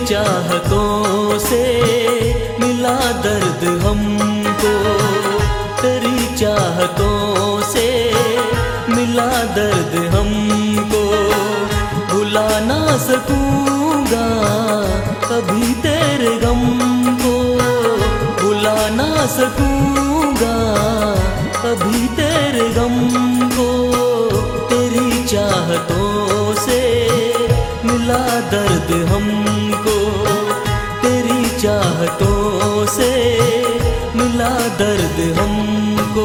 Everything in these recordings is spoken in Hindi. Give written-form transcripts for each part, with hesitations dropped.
चाहतों से मिला दर्द हमको, तेरी चाहतों से मिला दर्द हमको। भुला ना सकूंगा कभी तेरे गम को, भुला ना सकूंगा कभी तेरे गम को। तेरी चाहतों से मिला दर्द हमको, तेरी चाहतों से मिला दर्द हमको।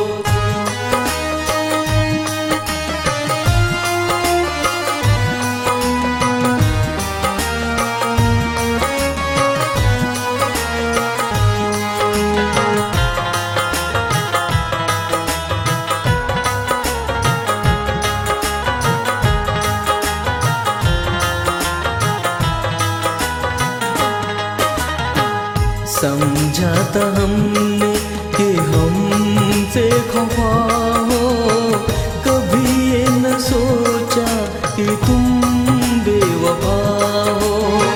समझा था हमने कि हमसे खफा हो, कभी ये न सोचा कि तुम बेवफा हो।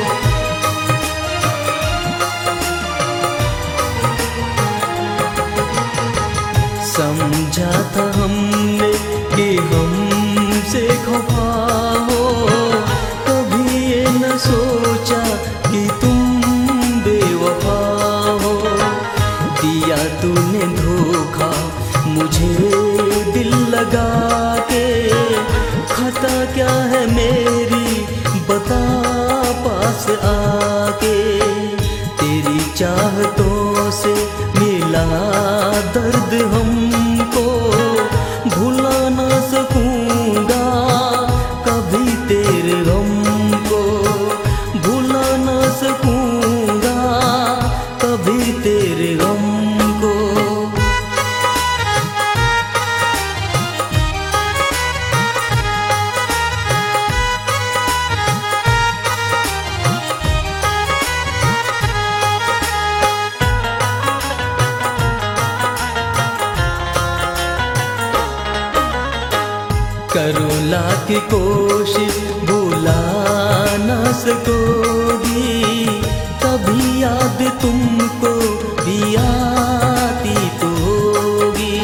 समझा था हमने कि हमसे खफा हो, कभी ये न सोचा कि तुम बेवफा हो। दिया तूने धोखा मुझे दिल लगा के, खता क्या है मेरी बता पास आके। तेरी चाहतों से मिला दर्द हमको, भुला ना सकूंगा कभी तेरे गम को, भुला ना सकूंगा कभी तेरे गम को। करो लाख कोशिश भुला ना सकोगी, कभी याद तुमको भी आती तो होगी।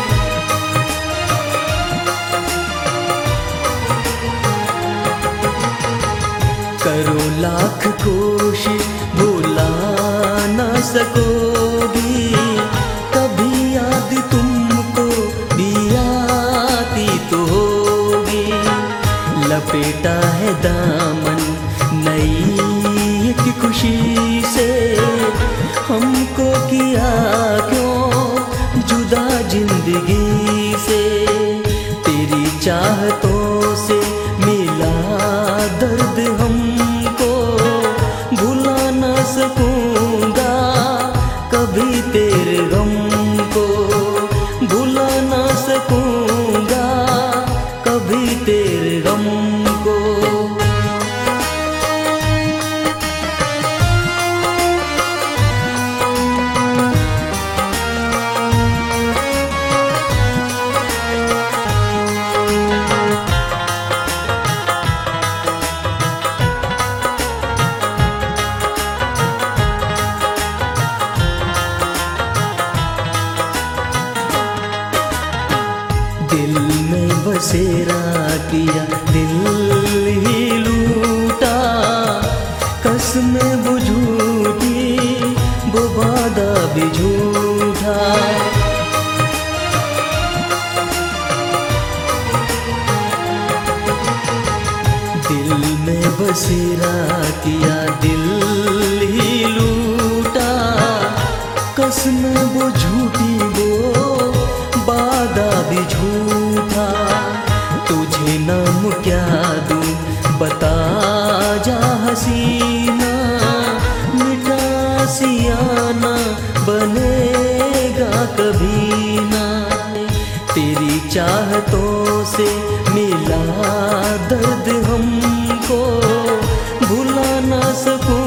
करो लाख कोशिश भुला ना सकोगी, कभी याद तुमको भी आती तो होगी। लपेटा है दामन नई एक खुशी से, हमको किया क्यों जुदा जिंदगी से। तेरी चाहतों से मिला दर्द हमको, भुला ना सकूंगा कभी तेरे गम को, भुला ना सकूंगा कभी तेरे गम को। दिल में बसेरा किया दिल ही लूटा, कसमें वो झूठी वो वादा भी झूठा। दिल में बसेरा किया दिल ही लूटा, कसमें वो झूठी वो वादा भी झूठा। तुझे नाम क्या दूं बता जा हसीना, मिठा सियाना बनेगा कभी ना। तेरी चाहतों से मिला दर्द हमको, भुला ना सकूं